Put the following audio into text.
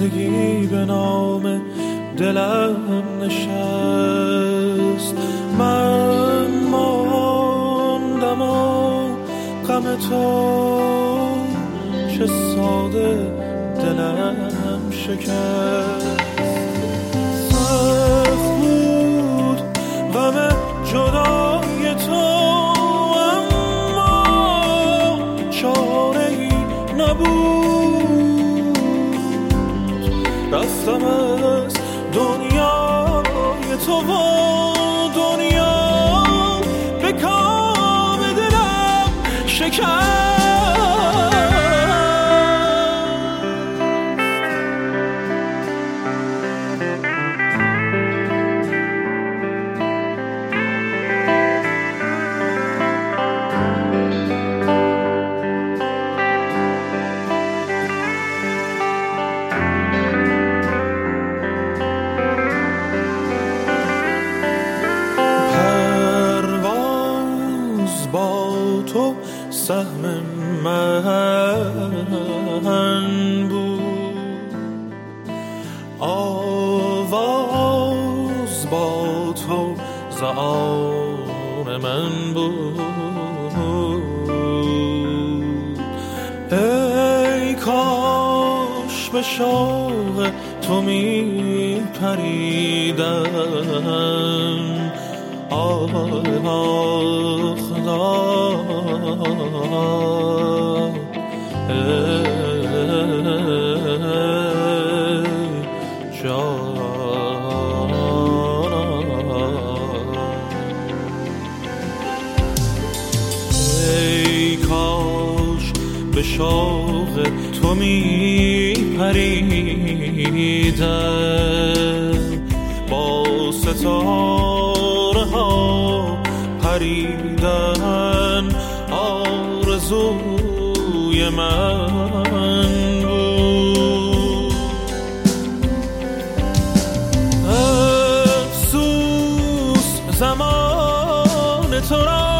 زندگی به نام دلم نشست. من ماندم و غم تو چه ساده دلم شکست. سخت بود غم جدای تو اما چاره‌ای نبود. رفتم از دنیای تو و دنیا به کام دلم شکست. سهم من بود، آواز با تو زعان من بود. ای کاش به شوق تو می پریدم. ای کاش به شوق تو می پریدم. با ستاره ها پریدن آرزوی من بود. افسوس زمان تو را